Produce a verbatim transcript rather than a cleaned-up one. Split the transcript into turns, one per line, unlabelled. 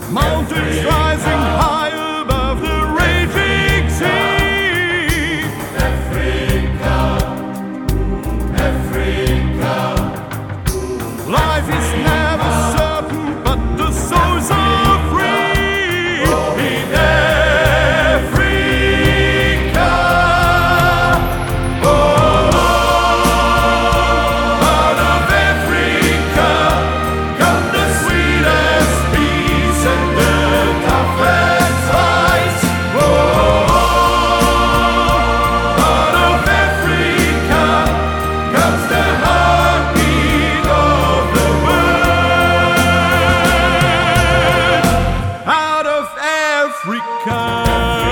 Mountains rising high above the raging sea.
Africa, Africa.
Life is never certain, but the souls are free.
In Africa, oh, out of Africa come the sweetest peace and the toughest fights. Oh, out of Africa comes the heartbeat of the world.
Out of Africa.